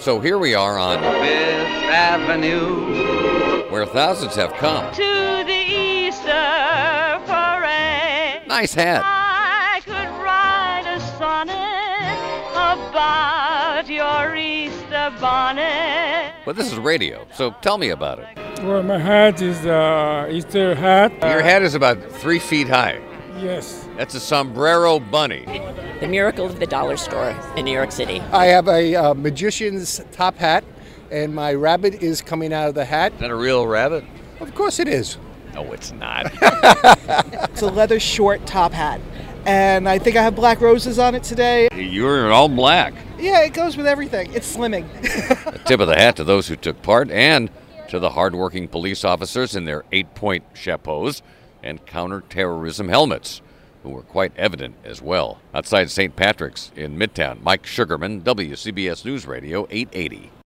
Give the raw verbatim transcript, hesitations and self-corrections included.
So here we are on Fifth Avenue, where thousands have come. To the Easter parade. Nice hat. I could write a sonnet about your Easter bonnet. But this is radio, so tell me about it. Well, my hat is uh, Easter hat. Your hat is about three feet high. Yes. That's a sombrero bunny. The miracle of the dollar store in New York City. I have a uh, magician's top hat, and my rabbit is coming out of the hat. Is that a real rabbit? Of course it is. No, it's not. It's a leather short top hat, and I think I have black roses on it today. You're all black. Yeah, it goes with everything. It's slimming. A tip of the hat to those who took part and to the hardworking police officers in their eight-point chapeaus and counterterrorism helmets, who were quite evident as well. Outside Saint Patrick's in Midtown, Mike Sugarman, W C B S News Radio eight eighty.